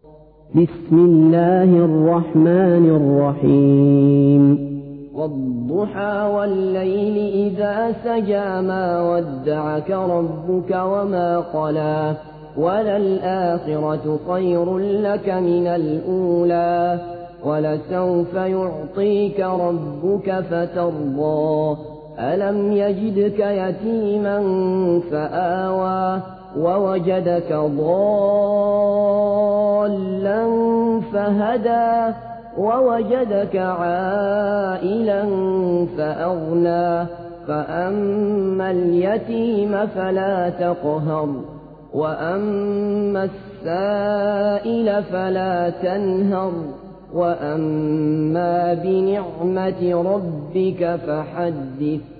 بسم الله الرحمن الرحيم والضحى والليل إذا سجى ما ودعك ربك وما قلى وللآخرة خير لك من الأولى ولسوف يعطيك ربك فترضى ألم يجدك يتيما فآوى ووجدك ضالا فهدى ووجدك عائلا فأغنى فأما اليتيم فلا تقهر وأما السائل فلا تنهر وأما بنعمة ربك فحدث